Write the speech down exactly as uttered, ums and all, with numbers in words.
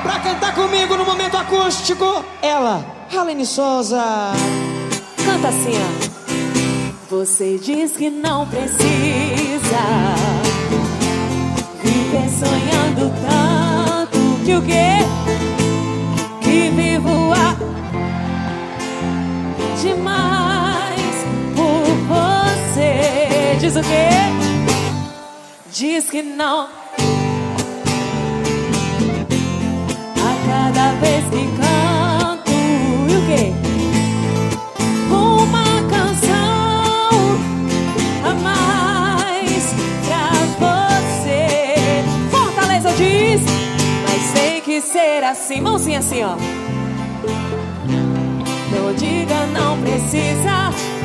Pra cantar comigo no momento acústico, ela, Ralene Souza. Canta assim, ó. Você diz que não precisa viver sonhando tanto. Que o quê? Que vivo a demais por você. Diz o quê? Diz que não. A cada vez que canto, e o quê? Uma canção a mais pra você. Fortaleza diz, mas tem que ser assim. Mãozinha assim, ó. Não diga não precisa.